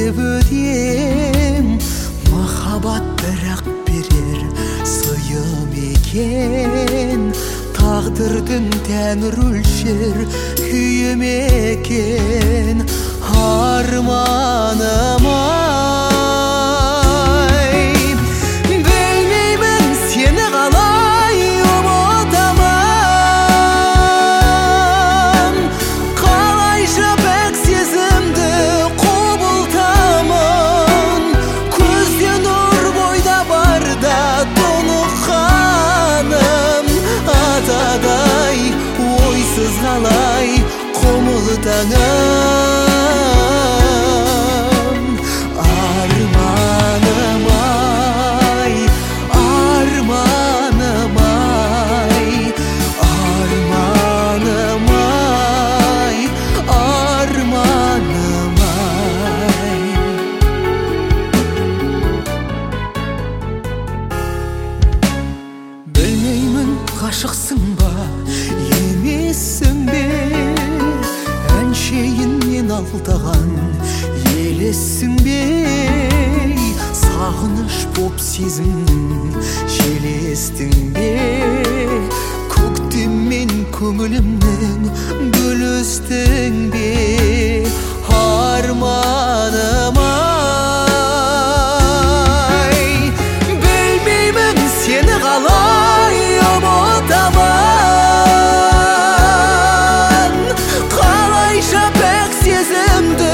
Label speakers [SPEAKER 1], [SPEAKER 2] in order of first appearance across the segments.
[SPEAKER 1] іздеп өтем, махаббат бірақ берер сыйым екен, тағдырдың тәңір өлшер күйім екен. Арманым ай, білмеймін сені қалай ұмытамын, қалайша бәк сезімді құбылтамын. Көзде нұр бойда барда тұныққаным, атадай ойсыз қалай құмылтаңым. Ғашықсың ба, емессің бе, әншейіннен алдаған елессің бе, сағыныш боп сезімнің желестің бе, көктеммен көңілімнің бөлістің бе. Арманым ай, білмеймін сені қалай ұмытамын, қалайша бәк сезімді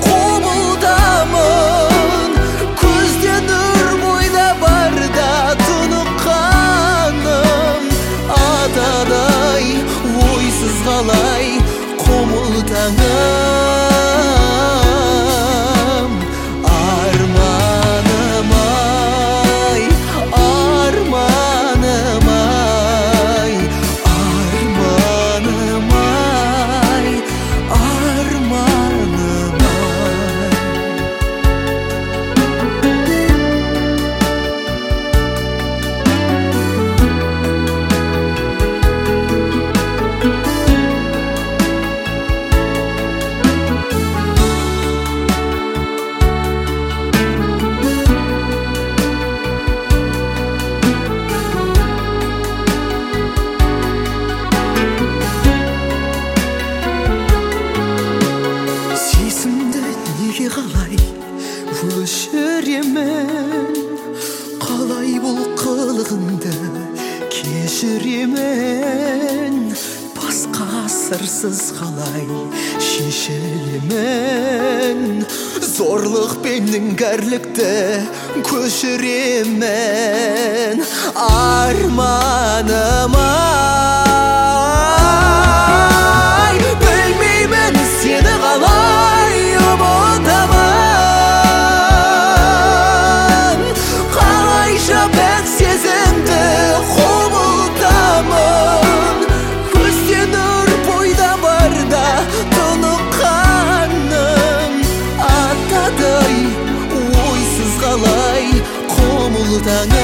[SPEAKER 1] құбылтамын. Көзде нұр бойда барда тұныққаным, атадай ойсыз қалай құмылтаңым. Арманым ай, арманым ай, арманым ай, арманым ай. Неге қалай өшіремін, қалай бұл қылығыңды кешіремін, басқа сырсыз қалай шешілемін, зорлықпеннің кәрілікті көшіремін. Арманым ай, білмеймін сені қалай ұмытамын, қалайша бәк сезімді құбылтамын. Көзде нұр бойда барда тұныққаным, атадай ойсыз қалай құмылтаңым.